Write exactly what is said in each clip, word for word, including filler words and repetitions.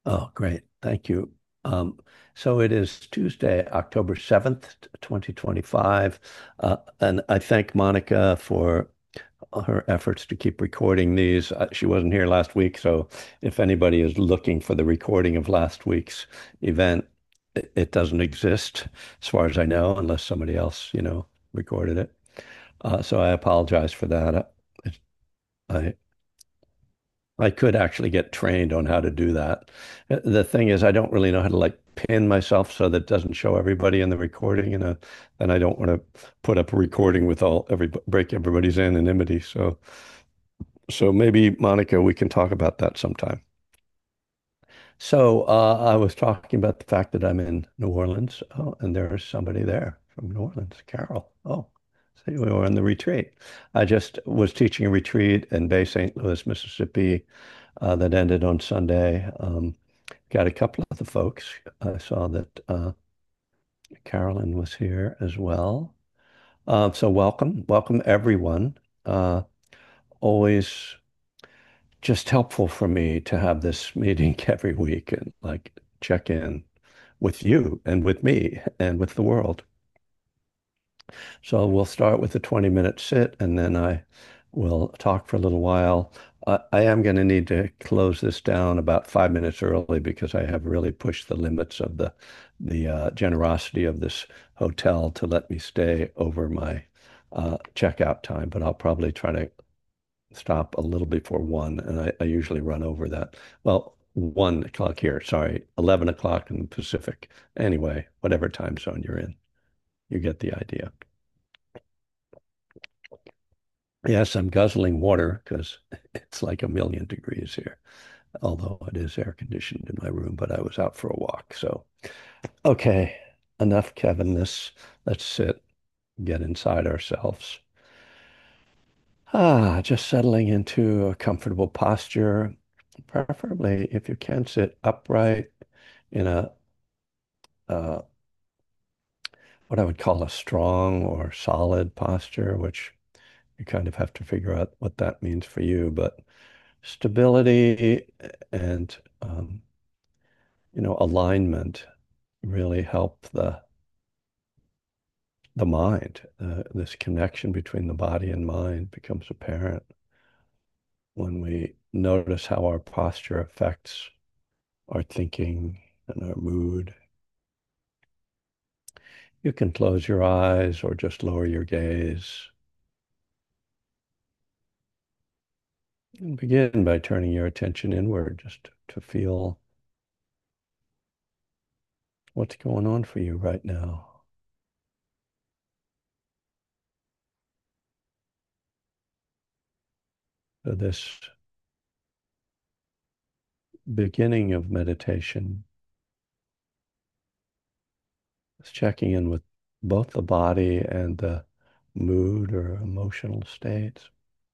Oh, great. Thank you. Um, so it is Tuesday, October seventh, twenty twenty-five. Uh, and I thank Monica for her efforts to keep recording these. Uh, she wasn't here last week, so if anybody is looking for the recording of last week's event, it, it doesn't exist as far as I know, unless somebody else, you know, recorded it. Uh, so I apologize for that. I, I I could actually get trained on how to do that. Uh, The thing is, I don't really know how to like pin myself so that it doesn't show everybody in the recording, and uh, and I don't want to put up a recording with all every break everybody's anonymity. So so maybe Monica, we can talk about that sometime. So uh, I was talking about the fact that I'm in New Orleans. Oh, and there's somebody there from New Orleans, Carol. Oh, so we were on the retreat. I just was teaching a retreat in Bay Saint Louis, Mississippi, uh, that ended on Sunday. Um, got a couple of the folks. I saw that uh, Carolyn was here as well. Uh, so welcome, welcome everyone. Uh, always just helpful for me to have this meeting every week and like check in with you and with me and with the world. So we'll start with a twenty minute sit and then I will talk for a little while. Uh, I am going to need to close this down about five minutes early because I have really pushed the limits of the the uh, generosity of this hotel to let me stay over my uh, checkout time. But I'll probably try to stop a little before one, and I, I usually run over that. Well, one o'clock here, sorry, eleven o'clock in the Pacific. Anyway, whatever time zone you're in, you get the idea. Yes, I'm guzzling water because it's like a million degrees here, although it is air conditioned in my room, but I was out for a walk. So, okay, enough Kevin-ness. Let's sit, get inside ourselves. Ah, just settling into a comfortable posture, preferably if you can sit upright in a uh, what I would call a strong or solid posture, which you kind of have to figure out what that means for you. But stability and um, you know, alignment really help the the mind. Uh, this connection between the body and mind becomes apparent when we notice how our posture affects our thinking and our mood. You can close your eyes or just lower your gaze and begin by turning your attention inward just to feel what's going on for you right now. So this beginning of meditation is checking in with both the body and the mood or emotional states.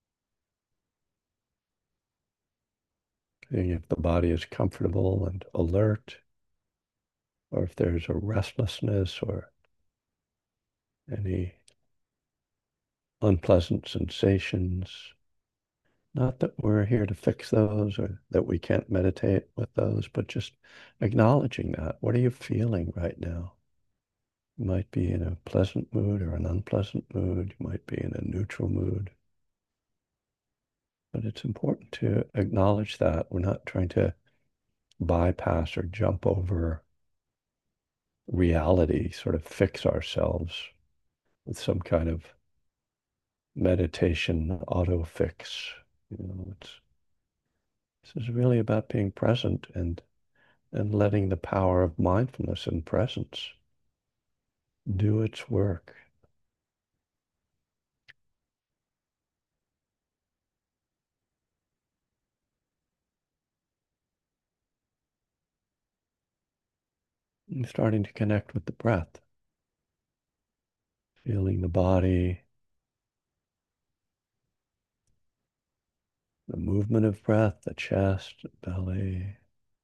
Seeing if the body is comfortable and alert, or if there's a restlessness or any unpleasant sensations. Not that we're here to fix those or that we can't meditate with those, but just acknowledging that. What are you feeling right now? You might be in a pleasant mood or an unpleasant mood. You might be in a neutral mood. But it's important to acknowledge that. We're not trying to bypass or jump over reality, sort of fix ourselves with some kind of meditation auto fix. You know, it's this is really about being present and and letting the power of mindfulness and presence do its work. And starting to connect with the breath, feeling the body, the movement of breath, the chest, belly,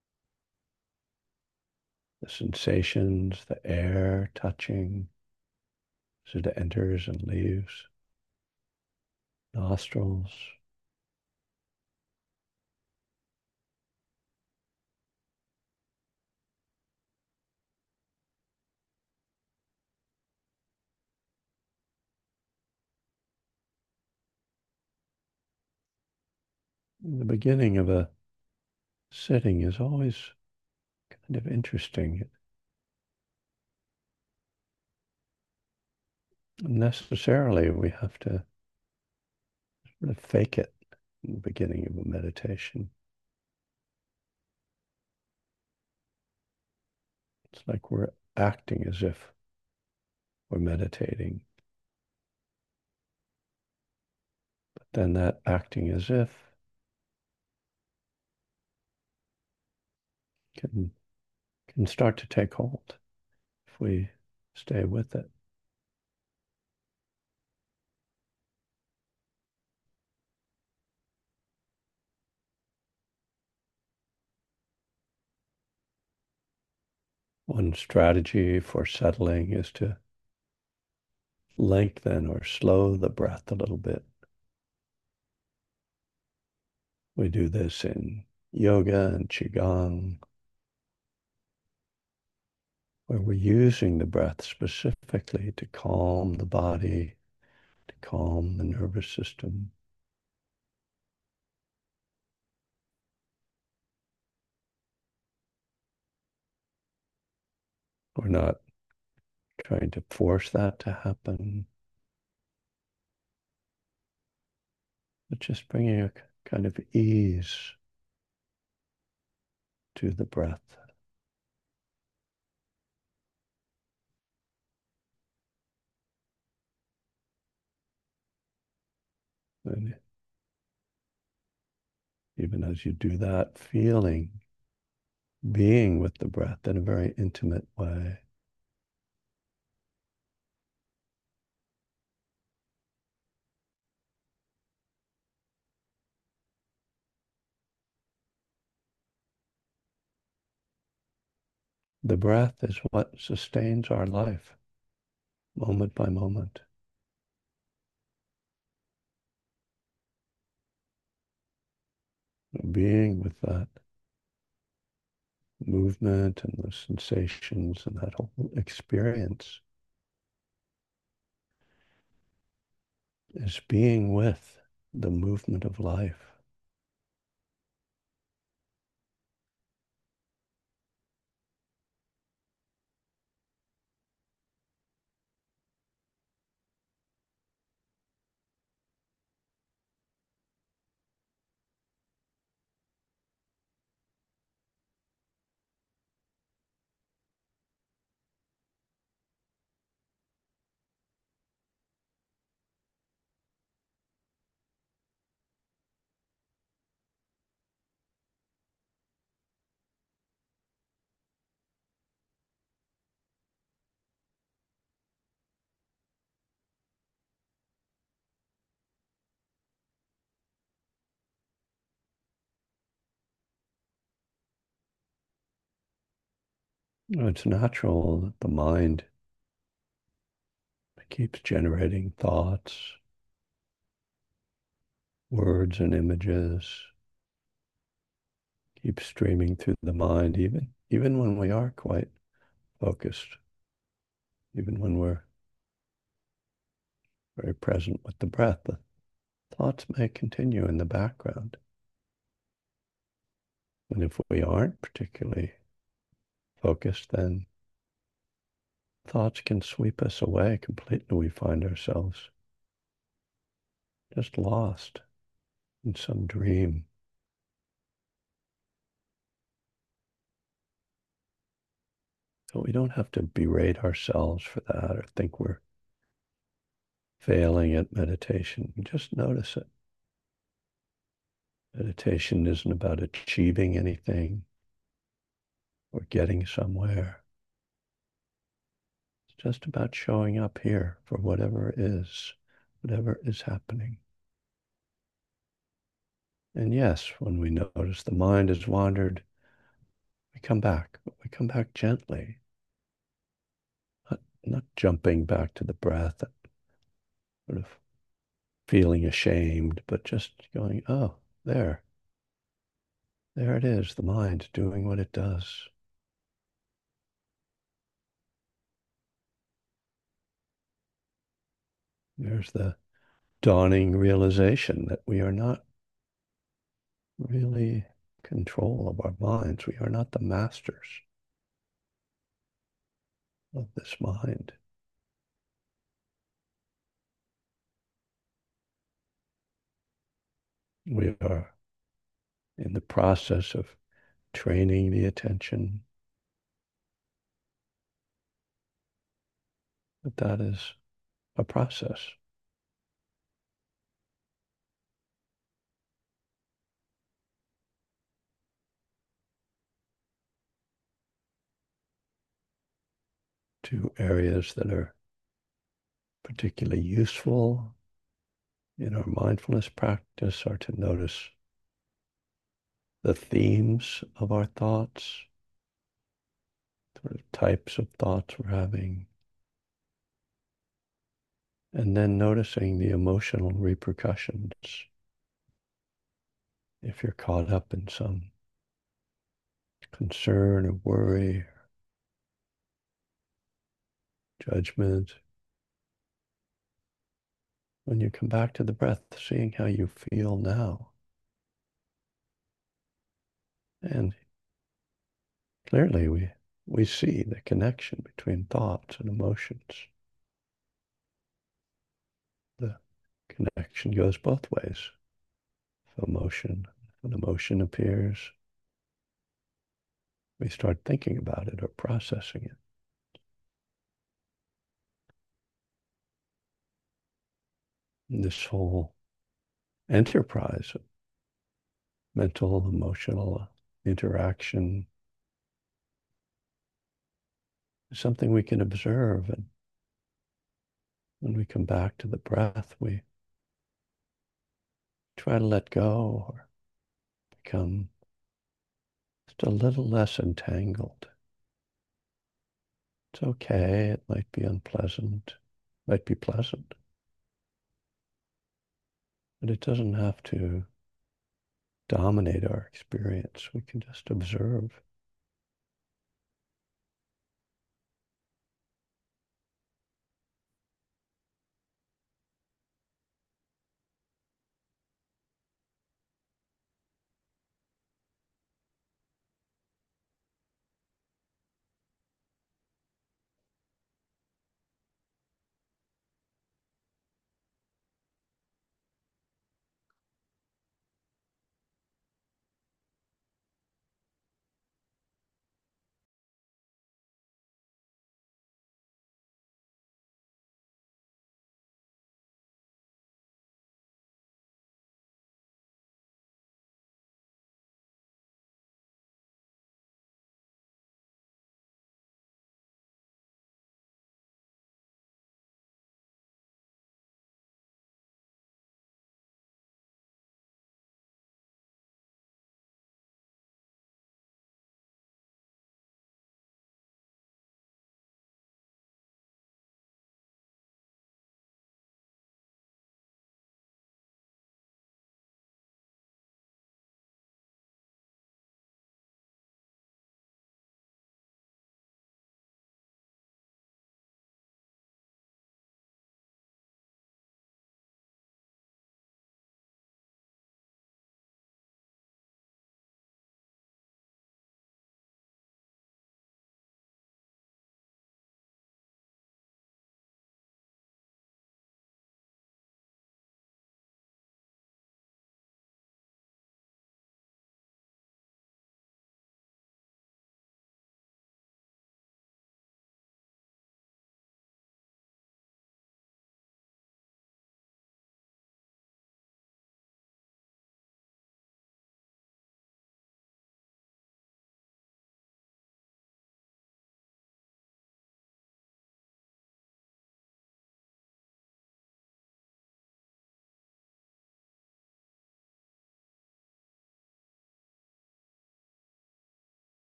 the sensations, the air touching as it enters and leaves, nostrils. The beginning of a sitting is always kind of interesting. Necessarily, we have to sort of fake it in the beginning of a meditation. It's like we're acting as if we're meditating, but then that acting as if can can start to take hold if we stay with it. One strategy for settling is to lengthen or slow the breath a little bit. We do this in yoga and qigong, where we're using the breath specifically to calm the body, to calm the nervous system. We're not trying to force that to happen, but just bringing a kind of ease to the breath. And even as you do that, feeling, being with the breath in a very intimate way. The breath is what sustains our life, moment by moment. Being with that movement and the sensations and that whole experience is being with the movement of life. It's natural that the mind keeps generating thoughts, words, and images, keeps streaming through the mind, even, even when we are quite focused, even when we're very present with the breath. The thoughts may continue in the background. And if we aren't particularly focused, then thoughts can sweep us away completely. We find ourselves just lost in some dream. So we don't have to berate ourselves for that or think we're failing at meditation. Just notice it. Meditation isn't about achieving anything or getting somewhere. It's just about showing up here for whatever is, whatever is happening. And yes, when we notice the mind has wandered, we come back, but we come back gently, not, not jumping back to the breath, sort of feeling ashamed, but just going, oh, there, there it is, the mind doing what it does. There's the dawning realization that we are not really control of our minds. We are not the masters of this mind. We are in the process of training the attention, but that is a process. To areas that are particularly useful in our mindfulness practice are to notice the themes of our thoughts, sort of types of thoughts we're having, and then noticing the emotional repercussions. If you're caught up in some concern or worry, judgment, when you come back to the breath, seeing how you feel now. And clearly we, we see the connection between thoughts and emotions. The connection goes both ways. If emotion, when emotion appears, we start thinking about it or processing it. And this whole enterprise of mental, emotional interaction is something we can observe. And when we come back to the breath, we try to let go or become just a little less entangled. It's okay. It might be unpleasant, might be pleasant, but it doesn't have to dominate our experience. We can just observe.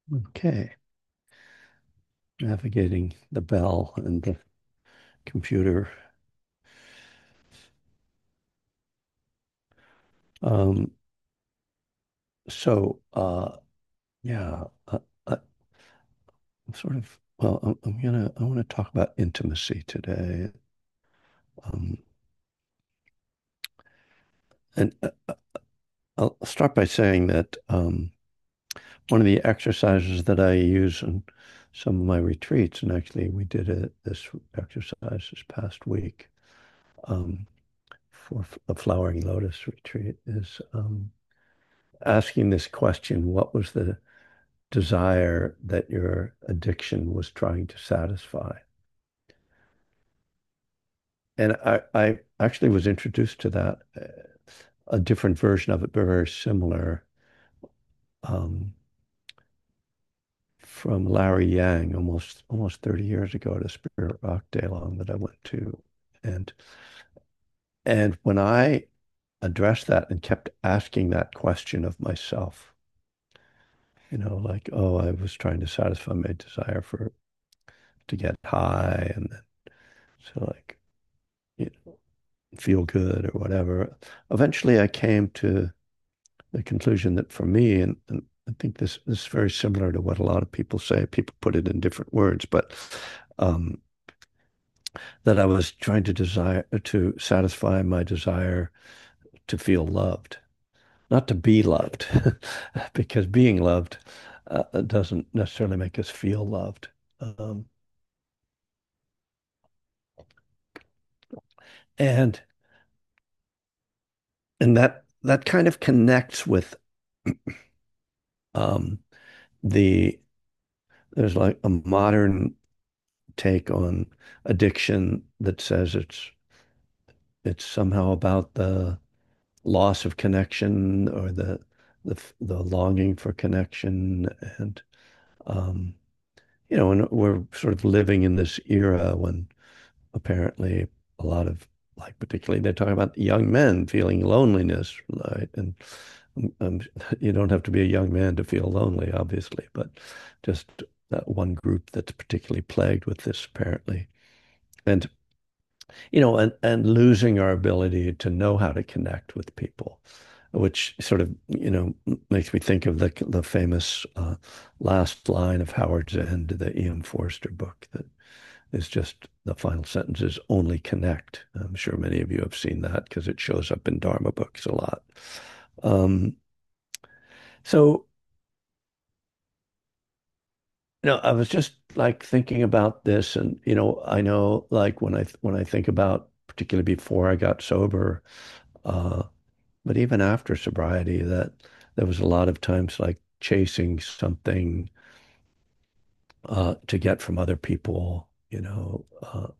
Okay. Navigating the bell and the computer. Um, so, uh, yeah, uh, uh, I'm sort of, well, I'm, I'm gonna, I want to talk about intimacy today. Um, and uh, I'll start by saying that um, one of the exercises that I use in some of my retreats, and actually we did a, this exercise this past week um, for a flowering lotus retreat, is um, asking this question: what was the desire that your addiction was trying to satisfy? And I, I actually was introduced to that, uh, a different version of it, but very similar, um, from Larry Yang almost almost thirty years ago at a Spirit Rock Day Long that I went to. And and when I addressed that and kept asking that question of myself, you know, like, oh, I was trying to satisfy my desire for to get high and then so like, you know, feel good or whatever. Eventually I came to the conclusion that for me, and, and I think this, this is very similar to what a lot of people say, people put it in different words, but um, that I was trying to desire to satisfy my desire to feel loved, not to be loved, because being loved uh, doesn't necessarily make us feel loved. Um, and and that that kind of connects with um, the there's like a modern take on addiction that says it's it's somehow about the loss of connection or the the the longing for connection and um you know and we're sort of living in this era when apparently a lot of like particularly they're talking about young men feeling loneliness, right? And um, you don't have to be a young man to feel lonely, obviously, but just that one group that's particularly plagued with this apparently. And you know, and, and losing our ability to know how to connect with people, which sort of, you know, makes me think of the the famous uh, last line of Howard Zinn, the Ian Forster book, that is just the final sentence is only connect. I'm sure many of you have seen that because it shows up in Dharma books a lot. Um, so, you know, I was just like thinking about this, and you know, I know like when I when I think about particularly before I got sober, uh, but even after sobriety, that there was a lot of times like chasing something uh, to get from other people, you know, uh,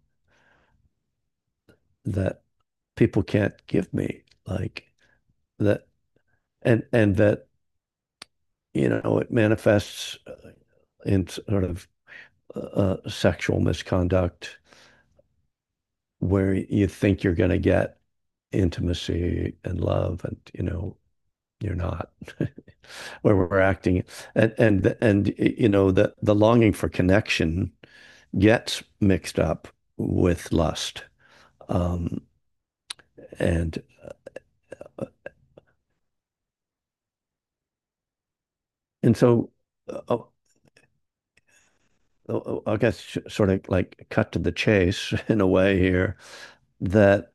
that people can't give me, like that, and and that, you know, it manifests uh, in sort of uh, sexual misconduct where you think you're going to get intimacy and love, and you know, you're not. Where we're acting and and and you know the the longing for connection gets mixed up with lust, um, and uh, and so uh, uh, I guess sort of like cut to the chase in a way here that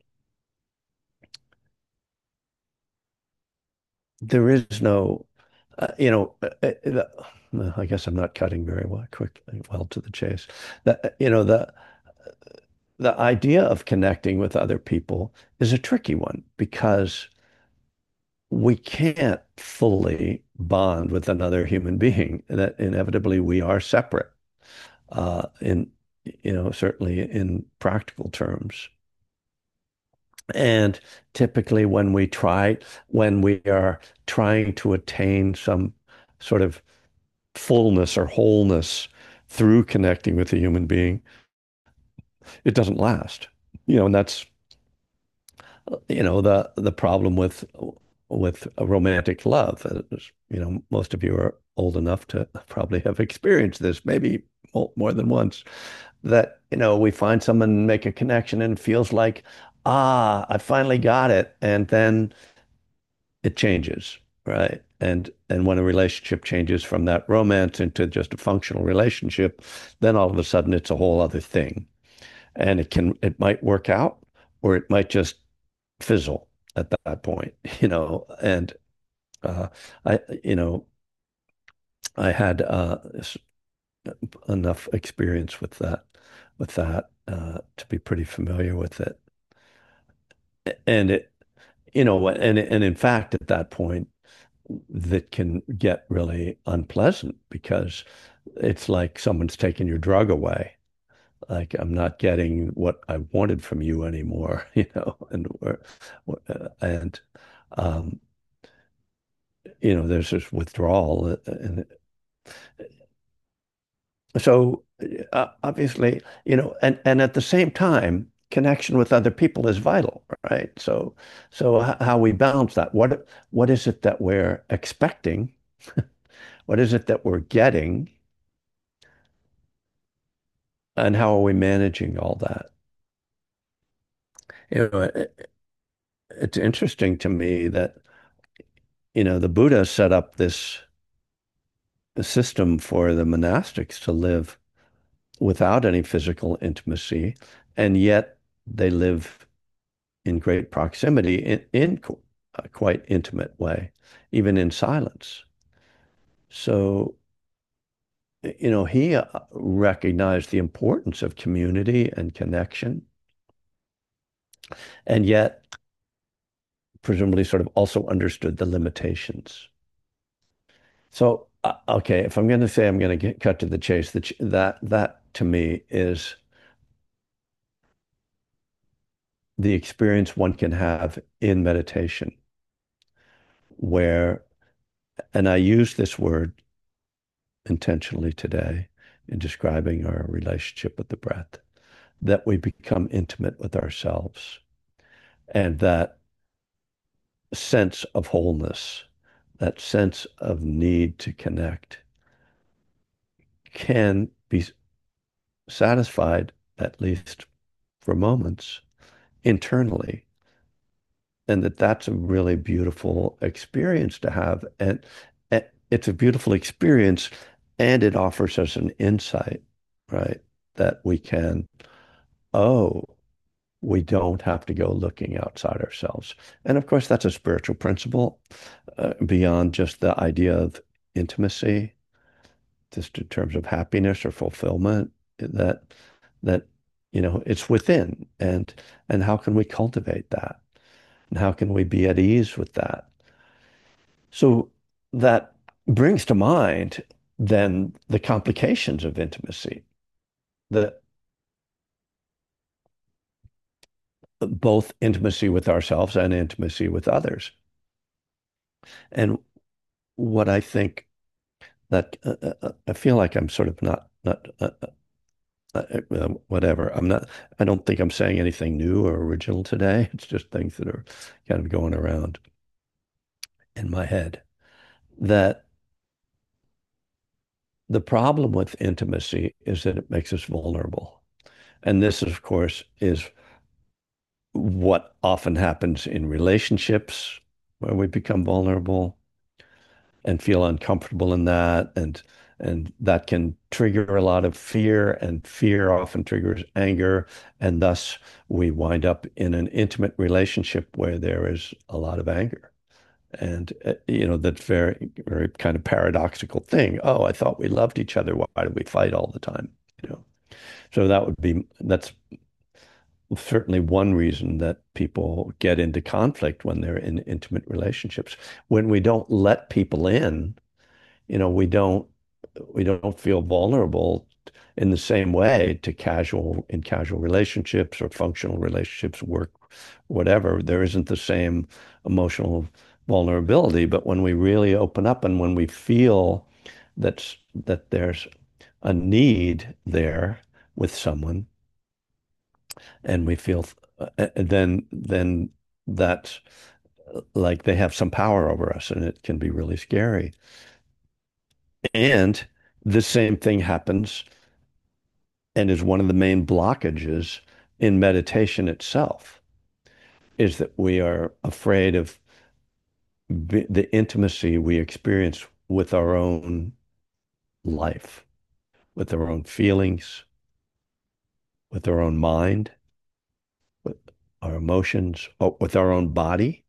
there is no uh, you know uh, uh, uh, I guess I'm not cutting very well quickly well to the chase that you know the the idea of connecting with other people is a tricky one because we can't fully bond with another human being, that inevitably we are separate uh, in, you know, certainly in practical terms. And typically when we try, when we are trying to attain some sort of fullness or wholeness through connecting with a human being, it doesn't last. You know, and that's, you know, the the problem with with a romantic love. As, you know, most of you are old enough to probably have experienced this, maybe mo- more than once, that, you know, we find someone, make a connection, and it feels like, ah, I finally got it. And then it changes, right? And and when a relationship changes from that romance into just a functional relationship, then all of a sudden it's a whole other thing. And it can it might work out, or it might just fizzle at that point, you know. And uh, I, you know, I had uh, enough experience with that, with that uh, to be pretty familiar with it. And it, you know, and and in fact, at that point, that can get really unpleasant because it's like someone's taken your drug away. Like I'm not getting what I wanted from you anymore, you know, and we're, uh, and um, you know, there's this withdrawal, uh, and so uh, obviously, you know, and and at the same time, connection with other people is vital, right? So, so h- how we balance that? What what is it that we're expecting? What is it that we're getting? And how are we managing all that? You know, it, it's interesting to me that, you know, the Buddha set up this system for the monastics to live without any physical intimacy, and yet they live in great proximity in, in a quite intimate way, even in silence. So, you know, he uh, recognized the importance of community and connection, and yet presumably sort of also understood the limitations. So, uh, okay, if I'm going to say I'm going to get cut to the chase, that that that to me is the experience one can have in meditation, where, and I use this word intentionally today in describing our relationship with the breath, that we become intimate with ourselves, and that sense of wholeness, that sense of need to connect can be satisfied, at least for moments, internally, and that that's a really beautiful experience to have. And, and it's a beautiful experience, and it offers us an insight, right? That we can, oh, we don't have to go looking outside ourselves. And of course, that's a spiritual principle uh, beyond just the idea of intimacy, just in terms of happiness or fulfillment, that that you know it's within, and and how can we cultivate that, and how can we be at ease with that? So that brings to mind then the complications of intimacy, the both intimacy with ourselves and intimacy with others. And what I think that uh, uh, uh, I feel like I'm sort of not not uh, uh, uh, whatever. I'm not. I don't think I'm saying anything new or original today. It's just things that are kind of going around in my head. That the problem with intimacy is that it makes us vulnerable. And this, of course, is what often happens in relationships where we become vulnerable and feel uncomfortable in that, and and that can trigger a lot of fear, and fear often triggers anger, and thus we wind up in an intimate relationship where there is a lot of anger. And uh, you know, that's very very kind of paradoxical thing. Oh, I thought we loved each other. Why do we fight all the time? You know. So that would be that's certainly one reason that people get into conflict when they're in intimate relationships. When we don't let people in, you know, we don't we don't feel vulnerable in the same way to casual in casual relationships or functional relationships, work, whatever. There isn't the same emotional vulnerability. But when we really open up, and when we feel that's that there's a need there with someone, and we feel uh, then then that's like they have some power over us, and it can be really scary. And the same thing happens and is one of the main blockages in meditation itself, is that we are afraid of the intimacy we experience with our own life, with our own feelings, with our own mind, with our emotions, or with our own body.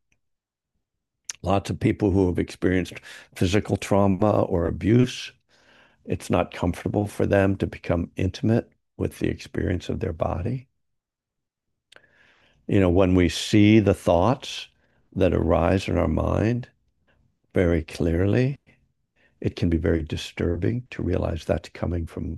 Lots of people who have experienced physical trauma or abuse, it's not comfortable for them to become intimate with the experience of their body. You know, when we see the thoughts that arise in our mind very clearly, it can be very disturbing to realize that's coming from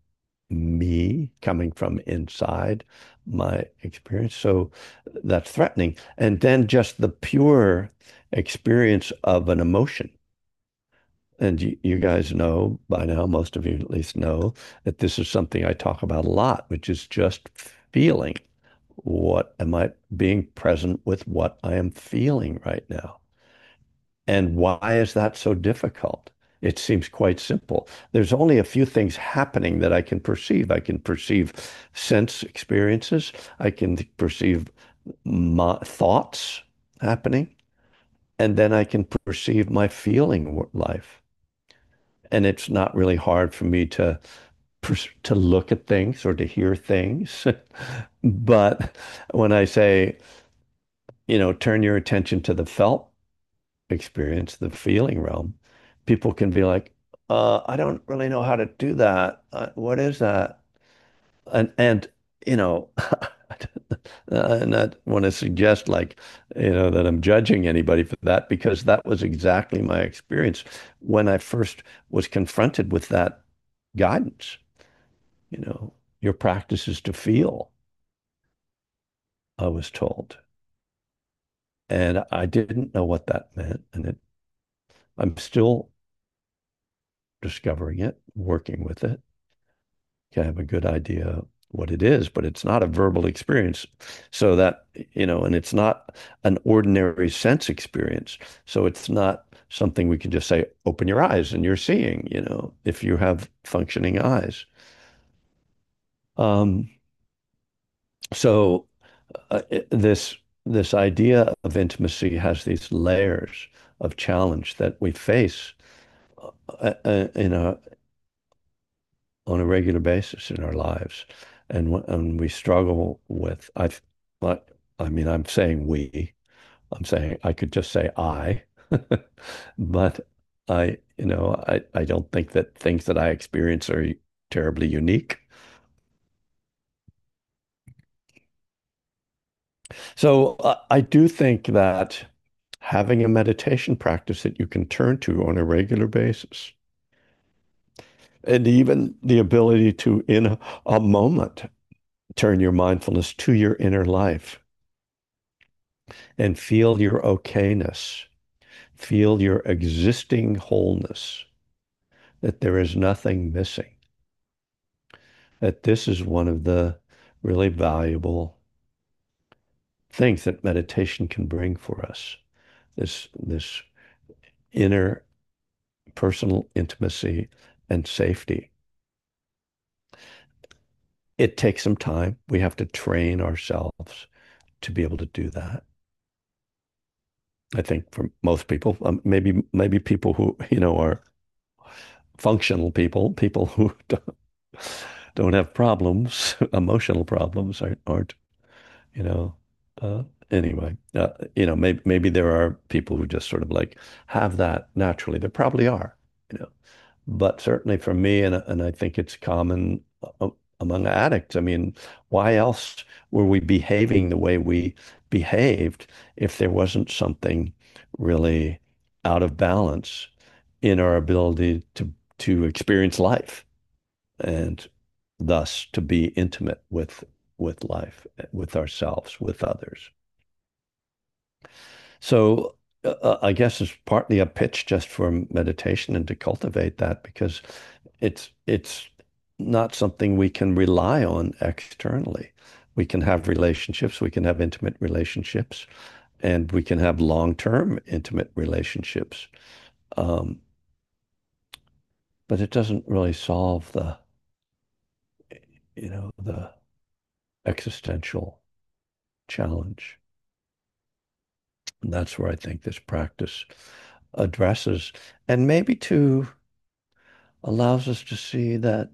me, coming from inside my experience. So that's threatening. And then just the pure experience of an emotion. And you, you guys know by now, most of you at least know, that this is something I talk about a lot, which is just feeling. What am I being present with what I am feeling right now? And why is that so difficult? It seems quite simple. There's only a few things happening that I can perceive. I can perceive sense experiences. I can perceive my thoughts happening. And then I can perceive my feeling life. And it's not really hard for me to to look at things or to hear things. But when I say, you know, turn your attention to the felt experience, the feeling realm, people can be like, uh, I don't really know how to do that. Uh, what is that? And and you know, I not want to suggest like, you know, that I'm judging anybody for that because that was exactly my experience when I first was confronted with that guidance. You know, your practice is to feel, I was told. And I didn't know what that meant. And it, I'm still discovering it, working with it. I have a good idea what it is, but it's not a verbal experience. So that, you know, and it's not an ordinary sense experience. So it's not something we can just say, open your eyes and you're seeing, you know, if you have functioning eyes. Um, so uh, it- this this idea of intimacy has these layers of challenge that we face uh, uh, in a on a regular basis in our lives, and and we struggle with. I, but I mean, I'm saying we. I'm saying I could just say I, but I, you know, I I don't think that things that I experience are terribly unique. So uh, I do think that having a meditation practice that you can turn to on a regular basis, and even the ability to, in a, a moment, turn your mindfulness to your inner life and feel your okayness, feel your existing wholeness, that there is nothing missing, that this is one of the really valuable things that meditation can bring for us. This, this inner personal intimacy and safety. It takes some time. We have to train ourselves to be able to do that. I think for most people, um, maybe maybe people who, you know, are functional people, people who don't, don't have problems, emotional problems aren't, aren't you know, uh, anyway, uh, you know, maybe maybe there are people who just sort of like have that naturally. There probably are, you know, but certainly for me, and and I think it's common uh, among addicts. I mean, why else were we behaving the way we behaved if there wasn't something really out of balance in our ability to to experience life and thus to be intimate with with life, with ourselves, with others. So uh, uh, I guess it's partly a pitch just for meditation and to cultivate that because it's it's not something we can rely on externally. We can have relationships, we can have intimate relationships, and we can have long-term intimate relationships. Um, but it doesn't really solve the, you know, the existential challenge. And that's where I think this practice addresses, and maybe too allows us to see that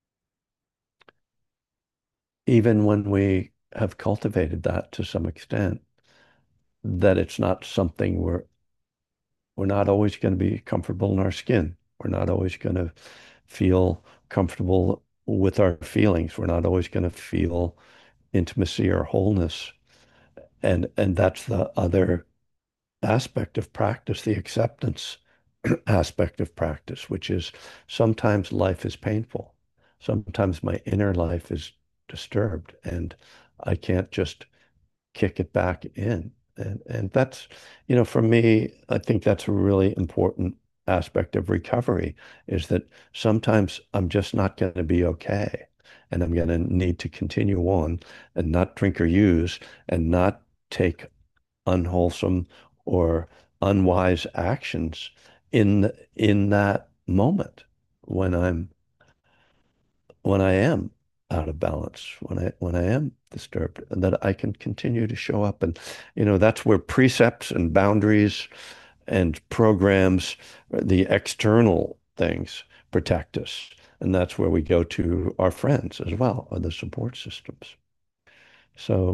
even when we have cultivated that to some extent, that it's not something we're we're not always going to be comfortable in our skin. We're not always going to feel comfortable with our feelings. We're not always going to feel intimacy or wholeness. And and that's the other aspect of practice, the acceptance aspect of practice, which is sometimes life is painful. Sometimes my inner life is disturbed and I can't just kick it back in. And and that's, you know, for me, I think that's a really important aspect of recovery is that sometimes I'm just not going to be okay. And I'm going to need to continue on and not drink or use and not take unwholesome or unwise actions in in that moment when I'm when I am out of balance, when I when I am disturbed, and that I can continue to show up. And you know, that's where precepts and boundaries and programs, the external things protect us. And that's where we go to our friends as well, or the support systems. So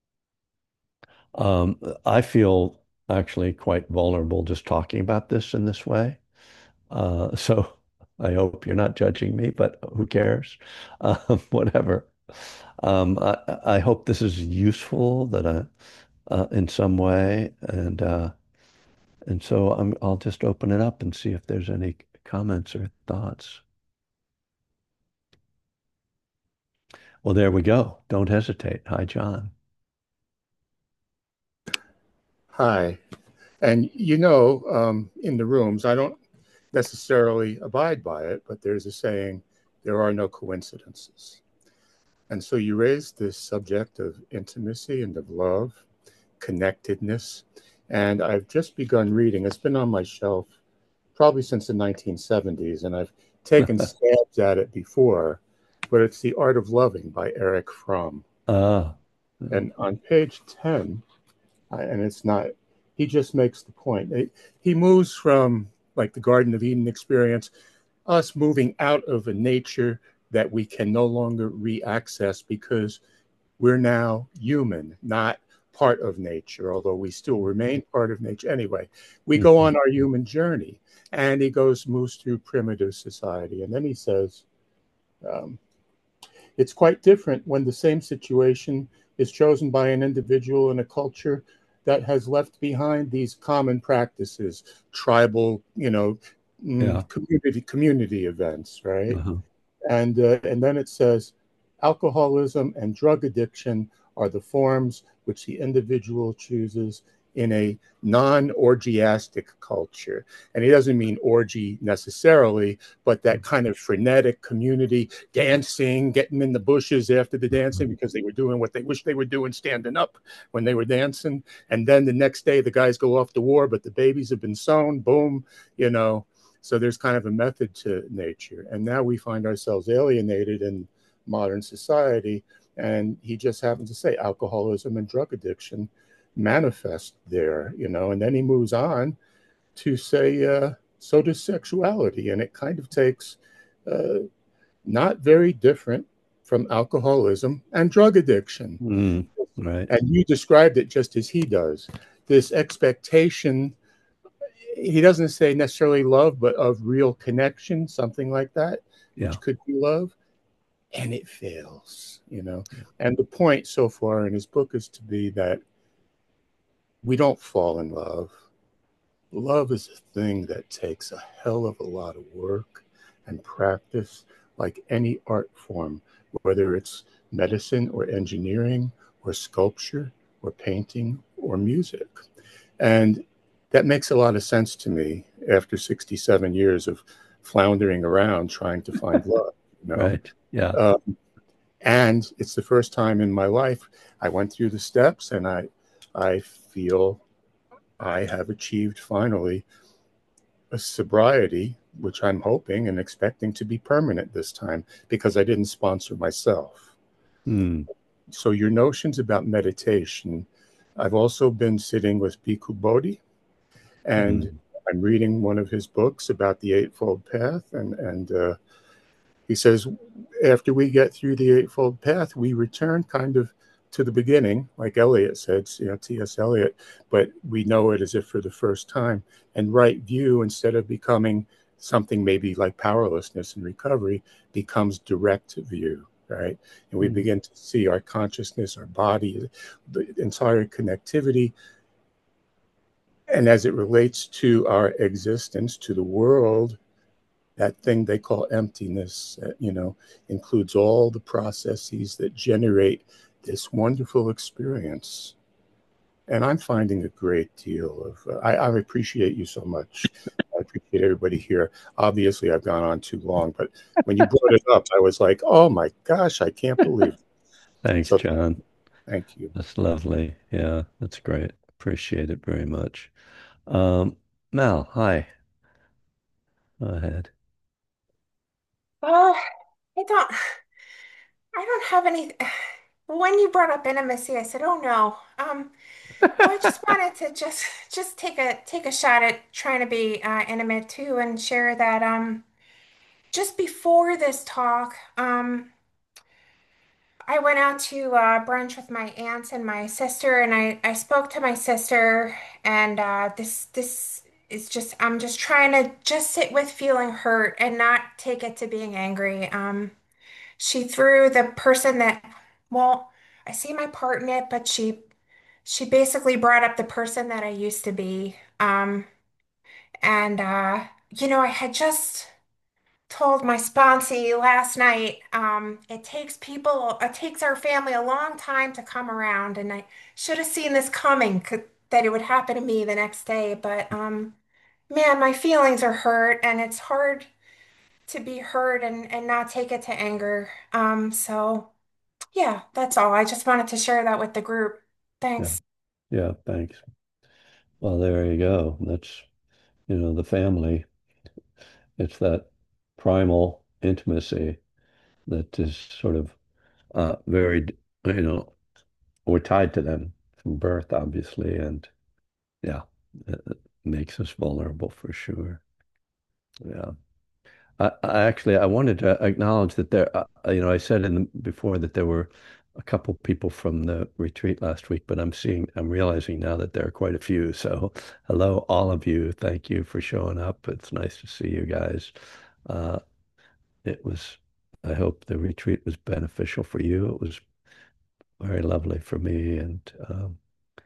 um, I feel actually quite vulnerable just talking about this in this way. Uh, so I hope you're not judging me, but who cares? Um, whatever. Um, I, I hope this is useful that I, uh, in some way, and uh, and so I'm, I'll just open it up and see if there's any comments or thoughts. Well, there we go. Don't hesitate. Hi, John. Hi. And you know, um, in the rooms, I don't necessarily abide by it, but there's a saying, there are no coincidences. And so you raised this subject of intimacy and of love, connectedness. And I've just begun reading. It's been on my shelf probably since the nineteen seventies, and I've taken stabs at it before, but it's The Art of Loving by Eric Fromm. Uh, And on page ten, I- and it's not, he just makes the point. It- he moves from like the Garden of Eden experience, us moving out of a nature that we can no longer re-access because we're now human, not part of nature, although we still remain part of nature. Anyway, we go mhm. on our human journey, and he goes, moves through primitive society. And then he says, um, it's quite different when the same situation is chosen by an individual in a culture that has left behind these common practices, tribal, you know, mm, Yeah. community community events, right? Uh-huh. And uh, and then it says, alcoholism and drug addiction are the forms which the individual chooses in a non-orgiastic culture. And he doesn't mean orgy necessarily, but that kind of frenetic community dancing, getting in the bushes after the dancing because they were doing what they wish they were doing standing up when they were dancing. And then the next day the guys go off to war, but the babies have been sown, boom, you know. So there's kind of a method to nature. And now we find ourselves alienated in modern society. And he just happens to say alcoholism and drug addiction manifest there, you know. And then he moves on to say, uh, so does sexuality. And it kind of takes uh, not very different from alcoholism and drug addiction. Mm, right. And you described it just as he does, this expectation. He doesn't say necessarily love, but of real connection, something like that, Yeah. which could be love, and it fails, you know. And the point so far in his book is to be that we don't fall in love. Love is a thing that takes a hell of a lot of work and practice, like any art form, whether it's medicine or engineering or sculpture or painting or music. And that makes a lot of sense to me after sixty-seven years of floundering around trying to find love, you know. Right. Yeah. Um, and it's the first time in my life I went through the steps, and I, I feel I have achieved finally a sobriety which I'm hoping and expecting to be permanent this time because I didn't sponsor myself. Hmm. So, your notions about meditation, I've also been sitting with Bhikkhu Bodhi, and Hmm. I'm reading one of his books about the Eightfold Path, and and uh, he says after we get through the Eightfold Path, we return kind of to the beginning, like Eliot said, you know, T S. Eliot, but we know it as if for the first time. And right view, instead of becoming something maybe like powerlessness and recovery, becomes direct view, right? And we Hmm. begin to see our consciousness, our body, the entire connectivity, and as it relates to our existence, to the world, that thing they call emptiness, uh, you know, includes all the processes that generate this wonderful experience. And I'm finding a great deal of, uh, I, I appreciate you so much. I appreciate everybody here. Obviously, I've gone on too long, but when you brought it up, I was like, oh my gosh, I can't believe it. Thanks, So John. thank you. That's lovely. Yeah, that's great. Appreciate it very much. Um, Mel, hi. Go ahead. Uh, I don't, I don't have any. When you brought up intimacy, I said, "Oh no." Um, well, I just wanted to just just take a take a shot at trying to be uh, intimate too, and share that. Um, just before this talk, um, I went out to uh, brunch with my aunts and my sister, and I I spoke to my sister, and uh, this this is just I'm just trying to just sit with feeling hurt and not take it to being angry. Um. She threw the person that, well, I see my part in it, but she she basically brought up the person that I used to be. Um, and uh, you know, I had just told my sponsee last night, um, it takes people, it takes our family a long time to come around, and I should have seen this coming, c- that it would happen to me the next day. But um, man, my feelings are hurt, and it's hard to be hurt and and not take it to anger. Um, so. Yeah, that's all. I just wanted to share that with the group. Yeah, Thanks. yeah, thanks. Well, there you go. That's, you know, the family. It's that primal intimacy that is sort of uh very, you know, we're tied to them from birth, obviously, and yeah, it, it makes us vulnerable for sure. Yeah. I, I actually I wanted to acknowledge that there, uh, you know, I said in the, before that there were a couple people from the retreat last week, but I'm seeing, I'm realizing now that there are quite a few. So hello, all of you. Thank you for showing up. It's nice to see you guys. Uh, it was, I hope the retreat was beneficial for you. It was very lovely for me, and um,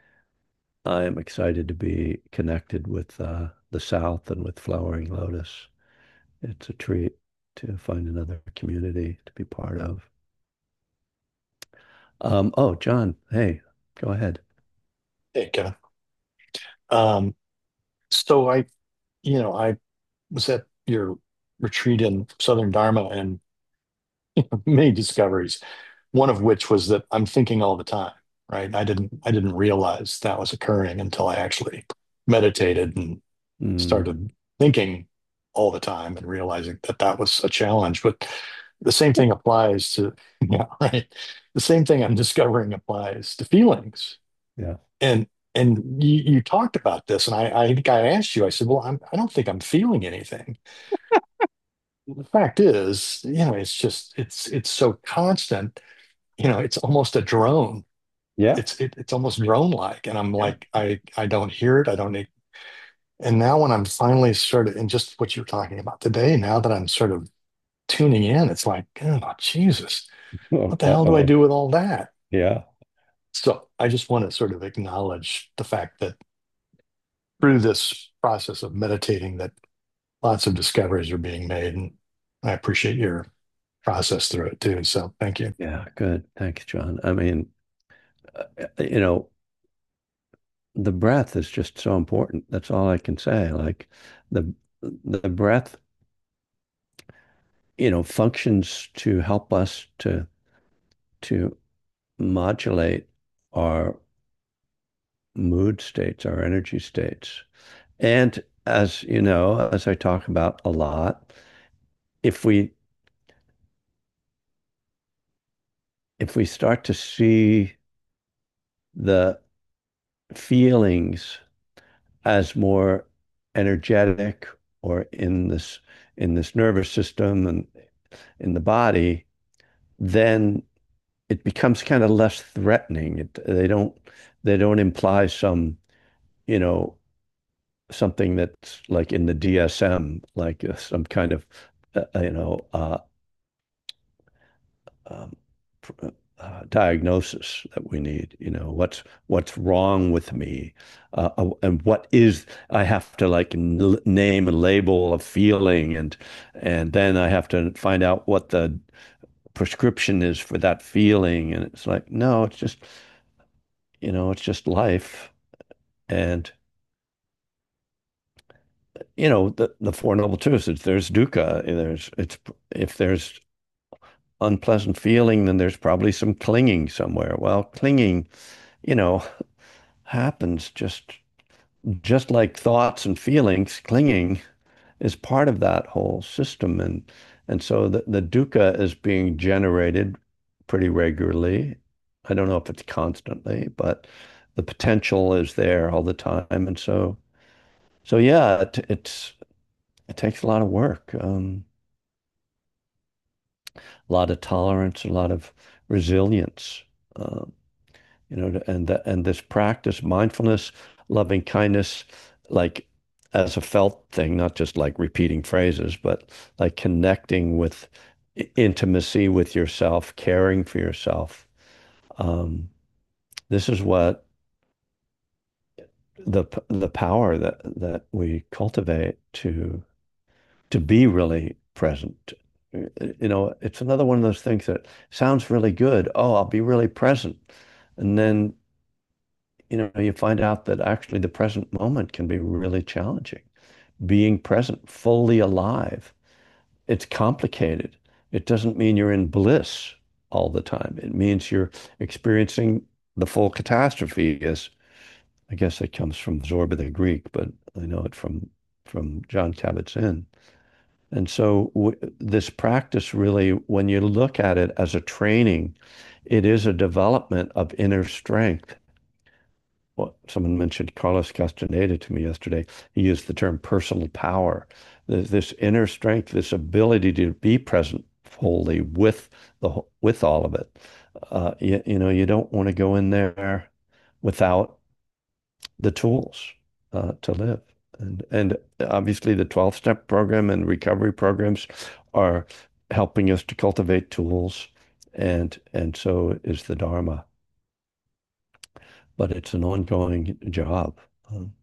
I am excited to be connected with uh, the South and with Flowering Lotus. It's a treat to find another community to be part of. Um, oh, John, hey, go ahead. Hey, Kevin. Um, so I, you know, I was at your retreat in Southern Dharma and made discoveries. One of which was that I'm thinking all the time, right? I didn't, I didn't realize that was occurring until I actually meditated and Mm, started thinking all the time and realizing that that was a challenge. But the same thing applies to, yeah, right. The same thing I'm discovering applies to feelings. yeah. And and you, you talked about this, and I, I think I asked you. I said, "Well, I'm, I don't think I'm feeling anything." The fact is, you know, it's just it's it's so constant. You know, it's almost a drone. Yeah. It's it, it's almost drone-like, and I'm Yeah. like, I I don't hear it. I don't. need- And now when I'm finally sort of, and just what you're talking about today, now that I'm sort of tuning in, it's like, oh Jesus, Oh, what the hell do I uh-oh. do with all that? Yeah. So I just want to sort of acknowledge the fact that through this process of meditating, that lots of discoveries are being made, and I appreciate your process through it too. So thank you. Yeah. Good. Thanks, John. I mean, uh, you know, the breath is just so important. That's all I can say. Like the the breath, you know, functions to help us to to modulate our mood states, our energy states. And as you know, as I talk about a lot, if we if we start to see the feelings as more energetic or in this in this nervous system and in the body, then it becomes kind of less threatening. It, they don't they don't imply some, you know, something that's like in the D S M, like uh, some kind of, uh, you know, uh, um, uh, diagnosis that we need. You know, what's what's wrong with me, uh, uh, and what is I have to like n name and label a feeling, and and then I have to find out what the prescription is for that feeling. And it's like, no, it's just, you know, it's just life. And you know, the the Four Noble Truths. It's, there's dukkha. There's it's if there's unpleasant feeling, then there's probably some clinging somewhere. Well, clinging, you know, happens just just like thoughts and feelings. Clinging is part of that whole system, and and so the the dukkha is being generated pretty regularly. I don't know if it's constantly, but the potential is there all the time, and so so yeah, it, it's it takes a lot of work, um, a lot of tolerance, a lot of resilience. Uh, you know, and the, and this practice, mindfulness, loving kindness, like as a felt thing, not just like repeating phrases, but like connecting with intimacy with yourself, caring for yourself. Um, this is what the the power that that we cultivate to to be really present. You know, it's another one of those things that sounds really good. Oh, I'll be really present. And then, you know, you find out that actually the present moment can be really challenging. Being present, fully alive, it's complicated. It doesn't mean you're in bliss all the time. It means you're experiencing the full catastrophe, as I guess it comes from Zorba the Greek, but I know it from from Jon Kabat-Zinn. And so w this practice really, when you look at it as a training, it is a development of inner strength. Well, someone mentioned Carlos Castaneda to me yesterday. He used the term personal power. There's this inner strength, this ability to be present wholly with the with all of it. Uh, you, you know, you don't want to go in there without the tools uh, to live. And and obviously the twelve step program and recovery programs are helping us to cultivate tools, and and so is the Dharma. But it's an ongoing job. Um,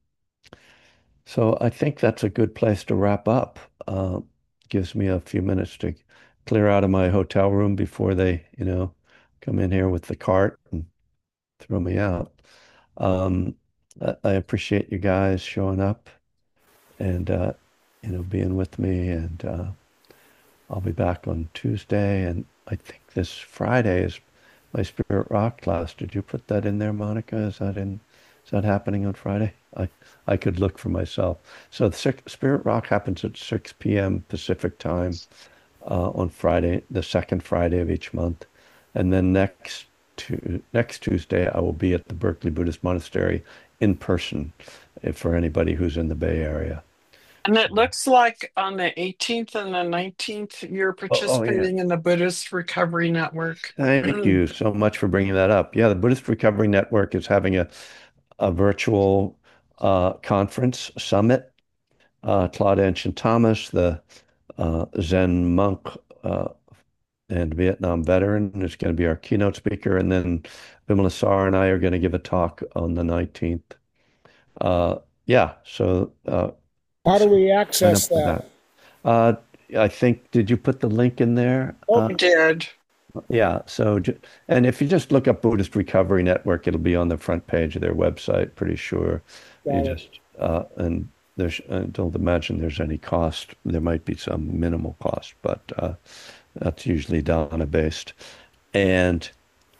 so I think that's a good place to wrap up. Uh, gives me a few minutes to clear out of my hotel room before they, you know, come in here with the cart and throw me out. Um, I, I appreciate you guys showing up and uh, you know, being with me. And uh, I'll be back on Tuesday, and I think this Friday is my Spirit Rock class. Did you put that in there, Monica? Is that in? Is that happening on Friday? I I could look for myself. So the six, Spirit Rock happens at six p m Pacific time uh, on Friday, the second Friday of each month, and then next to next Tuesday I will be at the Berkeley Buddhist Monastery in person, if for anybody who's in the Bay Area. And it looks like on the eighteenth and the nineteenth, you're Oh, oh yeah. participating in the Buddhist Recovery Network. Thank you so much for bringing that up. Yeah, the Buddhist Recovery Network is having a, a virtual uh, conference summit. Uh, Claude Anshin Thomas, the uh, Zen monk uh, and Vietnam veteran, is going to be our keynote speaker. And then Vimala Sar and I are going to give a talk on the nineteenth. Uh, yeah, so uh, How do we sign access up for that? that. Uh, I think, did you put the link in there? Oh, Uh, I did. Yeah. So, ju- and if you just look up Buddhist Recovery Network, it'll be on the front page of their website, pretty sure. You got it. just, uh, and there's, I don't imagine there's any cost. There might be some minimal cost, but uh, that's usually Dana based. And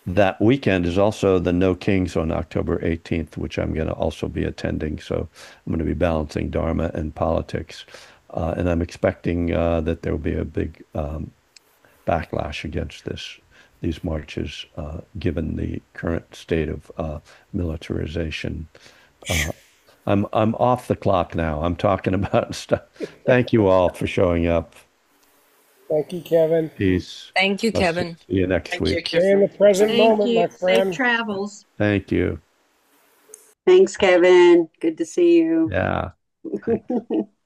that weekend is also the No Kings on October eighteenth, which I'm going to also be attending. So I'm going to be balancing Dharma and politics. Uh, and I'm expecting uh, that there will be a big um, backlash against this, these marches, uh, given the current state of uh, militarization. Uh, I'm I'm off the clock now. I'm talking about stuff. Thank you all for showing up. Thank you, Kevin. Peace. Thank you, I'll see Kevin. see you next Thank you, week. Stay in the Kevin. present Thank moment, my you. Safe friend. travels. Thank you. Thanks, Kevin. Good to see you. Yeah. Thanks.